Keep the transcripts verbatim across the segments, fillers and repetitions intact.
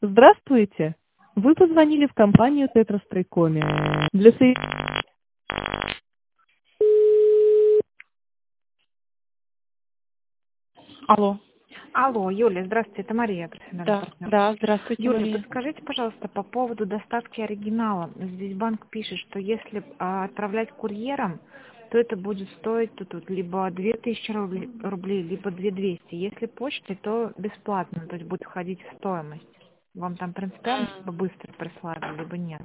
Здравствуйте! Вы позвонили в компанию Тетрастройкоми. Для со... Алло. Алло, Юля, здравствуйте, это Мария, профессиональный Да, партнер. да, здравствуйте, Юля, Мария. подскажите, пожалуйста, по поводу доставки оригинала. Здесь банк пишет, что если а, отправлять курьером, то это будет стоить тут, тут либо две тысячи рублей, рублей, либо две тысячи двести. Если почтой, то бесплатно, то есть будет входить в стоимость. Вам там принципиально, чтобы быстро прислали, либо нет?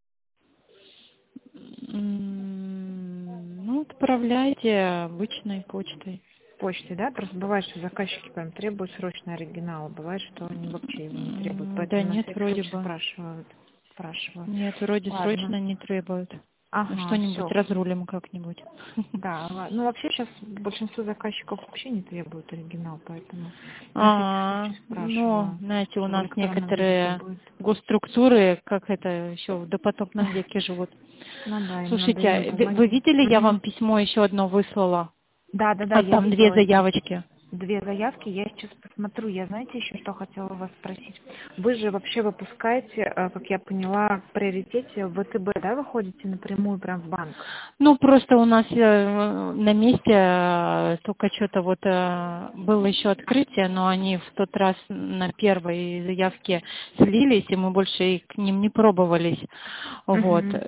М, Ну, отправляйте обычной почтой. Почтой, да? Просто бывает, что заказчики прям требуют срочно оригинала. Бывает, что они вообще его не требуют. М, Да Поэтому на нет, всякий вроде случай бы. спрашивают. Спрашиваю. Нет, вроде Ладно. срочно не требуют. Ну, Ага, что-нибудь все. разрулим как-нибудь. Да, ладно. Ну вообще сейчас большинство заказчиков вообще не требуют оригинал, поэтому на всякий А, случай ну, спрашиваю, знаете, у что в нас электронном виде некоторые будет. госструктуры, как это еще в допотопном веке живут. Ну да, им надо Слушайте, именно а вы вы бумаги. видели, я Мгм. вам письмо еще одно выслала? Да, да, да, А я там две видела это. заявочки. Две заявки, я сейчас посмотрю. Я, знаете, еще что хотела вас спросить. Вы же вообще выпускаете, э, как я поняла, в приоритете в ВТБ, да, вы ходите напрямую прям в банк? Ну, просто у нас э, на месте э, только что-то вот э, было еще открытие, но они в тот раз на первой заявке слились, и мы больше и к ним не пробовались. Вот. Угу.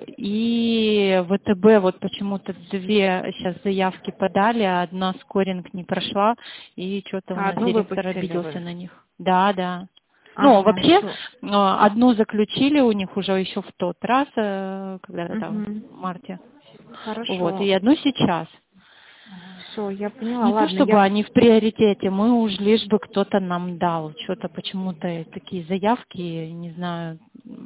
И ВТБ вот почему-то две сейчас заявки подали, а одна скоринг не прошла, и что-то у А нас одну директор выпустили обиделся вы? на них. Да, да. Ну, Ага, вообще, все. э, одну заключили у них уже еще в тот раз, э, когда-то там Угу. в марте. Вот, Хорошо. и одну сейчас. Все, я поняла. Не то Ладно, чтобы я... они в приоритете, мы уж лишь бы кто-то нам дал. Что-то почему-то такие заявки, не знаю,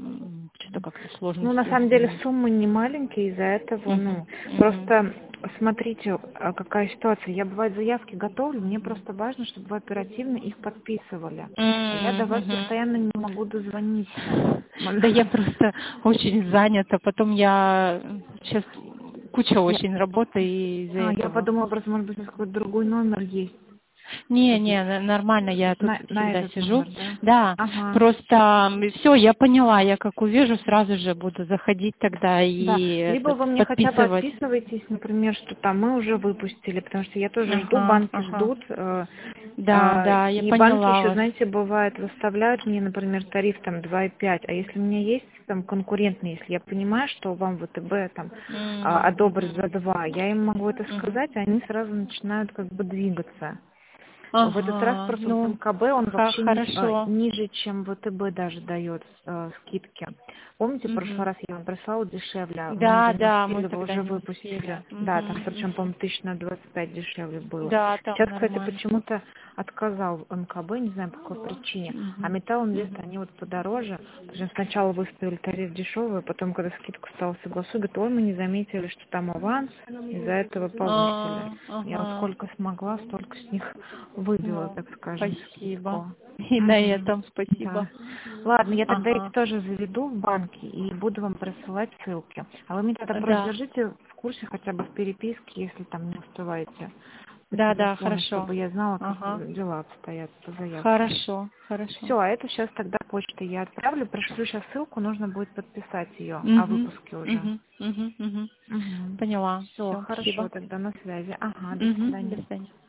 м, что-то как-то Ну, на сложности самом с деле ними. суммы не маленькие, из-за этого, Мгм, ну, мгм, просто смотрите, а, какая ситуация. Я, бывает, заявки готовлю, мне просто важно, чтобы вы оперативно их подписывали. А я до м, вас мгм. постоянно не могу дозвониться. Да я просто очень занята, потом я сейчас куча Я, очень работы и из-за а, я этого. подумала, просто, может быть, у вас какой-то другой номер есть. Не, Чтобы не, н- нормально, я тут на, на всегда этот сижу. номер, да? Да, Ага. просто все, я поняла, я как увижу, сразу же буду заходить тогда Да, и либо этот, вы мне хотя бы подписывать. отписываетесь, например, что там мы уже выпустили, потому что я тоже жду, Ага, банки ага. ждут. э, Да, э, да, я И банки поняла еще, вас. знаете, бывает, выставляют мне, например, тариф там два и пять, а если у меня есть там конкурентный, если я понимаю, что вам ВТБ там а, М, одобрит мгм, за два, я им могу это мгм. сказать, а они сразу начинают как бы двигаться. В этот раз Ага, просто вот ну, МКБ, он ха- вообще ни- э, хорошо. ниже, чем ВТБ даже дает э, скидки. Помните, в прошлый Мгм. раз я вам прислала дешевле, а мы Да, уже не да, мы успели, вы тогда уже не успели. выпустили. Да, там Мгм, причем, мгм. по-моему, тысяч на двадцать пять дешевле было. Да, там Сейчас, кстати, нормально. почему-то отказал МКБ, не знаю по какой причине. А Мгм, Металл Инвест, мгм. они вот подороже. Причем сначала выставили тариф дешевый, а потом, когда скидку стала согласовывать, говорит, ой, мы не заметили, что там аванс, из-за этого повысили. А, Я вот ага. сколько смогла, столько с них выбила, Ну, так скажем, спасибо. скидку. И на Мгм. этом спасибо. Да. Ладно, я тогда эти Ага. тоже заведу в банке и буду вам присылать ссылки. А вы меня тогда просто Да. держите в курсе хотя бы в переписке, если там не успеваете по Да, да, телефону, хорошо. чтобы я знала, как Ага. дела обстоят по заявке. Хорошо, хорошо. Все, а эту сейчас тогда почтой я отправлю, пришлю сейчас ссылку, нужно будет подписать ее о Угу, выпуске уже. угу, угу, угу. Угу. Поняла. Все, Все, хорошо, спасибо. тогда на связи. Ага, до Угу, свидания. до свидания.